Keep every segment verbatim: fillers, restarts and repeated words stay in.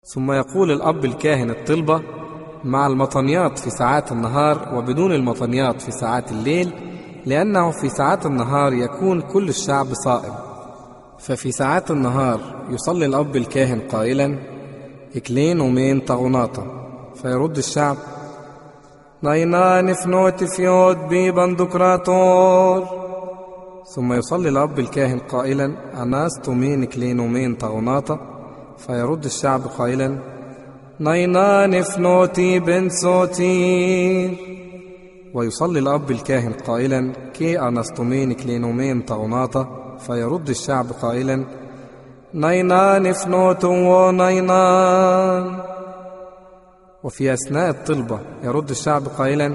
ثم يقول الأب الكاهن الطلبة مع المطنيات في ساعات النهار وبدون المطنيات في ساعات الليل، لأنه في ساعات النهار يكون كل الشعب صائم. ففي ساعات النهار يصلي الأب الكاهن قائلا إكلين ومين طغناطة، فيرد الشعب ناينا نفنوت فيوت بي بندقراطور. ثم يصلي الأب الكاهن قائلا أناس تومين إكلين ومين طغناطة، فيرد الشعب قائلا ناينا نفنوتي بن صوتير. ويصلي الأب الكاهن قائلا كي أنستومين كلينومين طغناطة، فيرد الشعب قائلا ناينا نفنوتو وناينا. وفي أثناء الطلبة يرد الشعب قائلا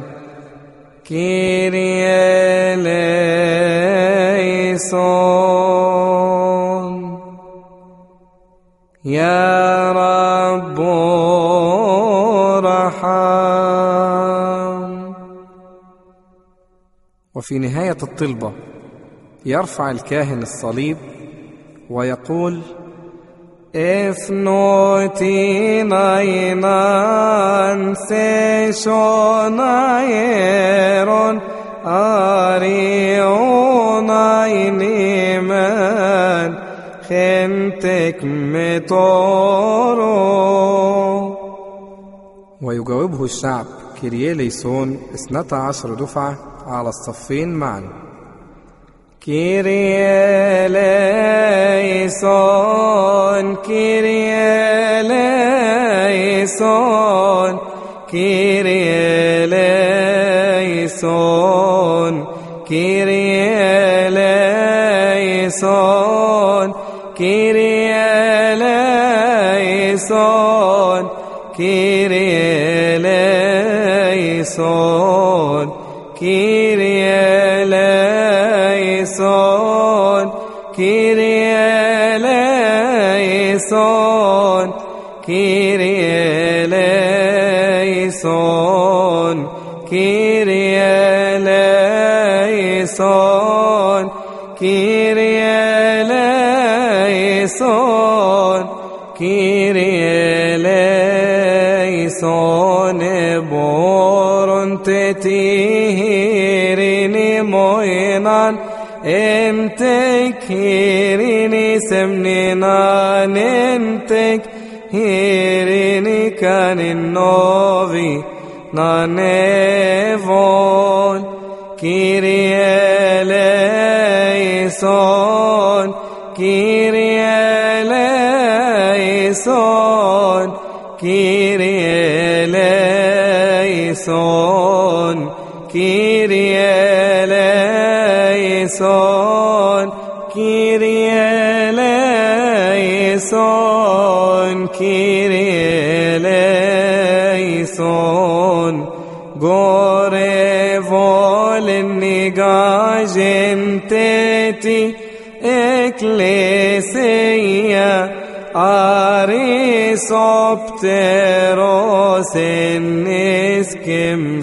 كيري إليسون يا رب رحم. وفي نهاية الطلبة يرفع الكاهن الصليب ويقول افنوتي ناينان سيشون ايرون اريون اينيمان خنتك متورو. ويجاوبه الشعب كيريا ليسون اثنتا عشر دفعة على الصفين معا. كيريا ليسون كيريا ليسون كيريا ليسون كيريا ليسون كيريا ليسون كيريا ليسون كيريا ليسون كيريا ليسون كيريا ليسون كيريا ليسون كيريا ليسون كيريا ليسون بورن تتيهيريني موينان انتك هيريني سمنينان انتك هيريني كان النوفي نانيفون كيريا ليسون كيريا ليسون كيريا ليسون كيريا ليسون كيريا ليسون كيريا ليسون غوري فولني جاجنتتي اكليسيا اري سوبتروس نسكم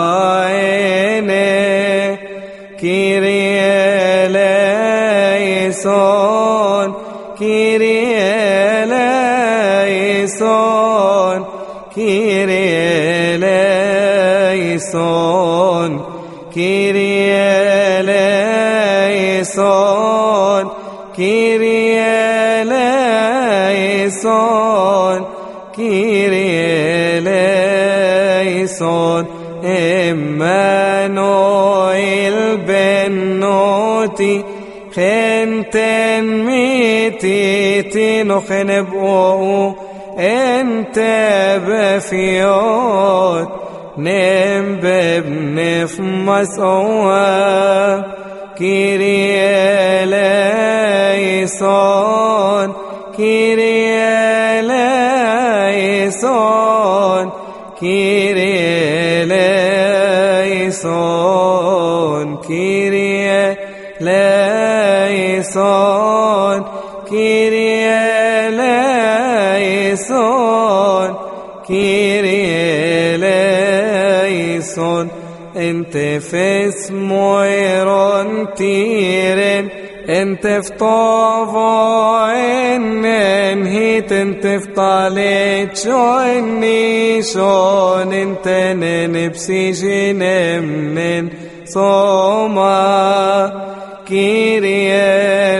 شاينه كيريا ليسون كيريا ليسون كيريا ليسون كيريا ليسون كيريا ليسون كيريا ليسون إمانويل بنوتي خنتن ميتي تنخن بقو انت بفيوت نم ببنف مسوى كيريا ليسون كيريا ليسون كيريا ليسون كيريا ليسون كيريا ليسون كيريا ليسون انت في اسمويرون تيرن انت فتوفو انن هيت انت فتاليت شو اني شون انت ننبسي جنمنن صوما كيريا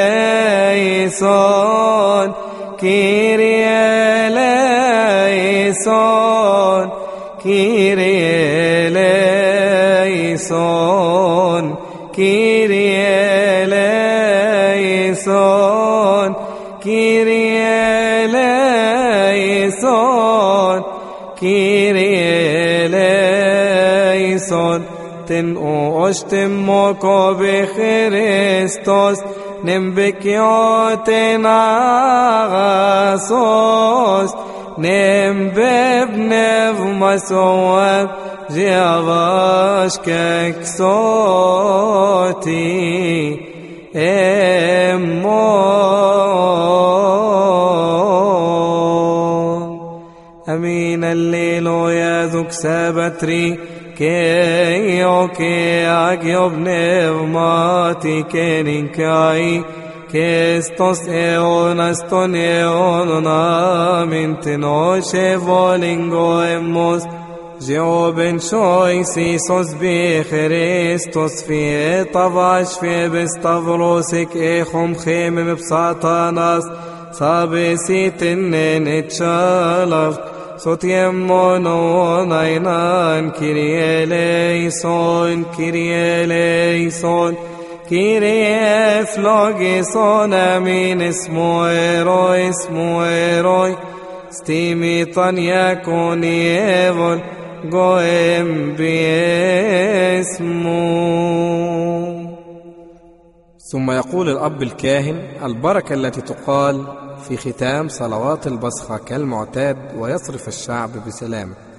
ليسون كيريا ليسون كيريا ليسون كيريا ليسون كيريا ليسون كيريا ليسون تنقو اشتموكو بخريستوس نمبكيوتنا غاسوس نمببنف مسواب جيغاش ككسوتي امون امين الليل يا ذوك سابتري كي يوكي اجيوب نغماتي كننكاي كستوس ايون استون ايون نامن تنوشي فولينغو اموس جيوبن شويسي سوس بخريستوس في طباش في بستفروسك ايخم خيم بساطاناس صابسي تنن اتشالف صوت يمونون عينان كيريا ليسون كيريا ليسون كيريا فلوغيسون امين اسمو ايروي اسمو ايروي ستيمي طنياكون يفول قوم باسمو. ثم يقول الأب الكاهن البركة التي تقال في ختام صلوات البصخة كالمعتاد ويصرف الشعب بسلام.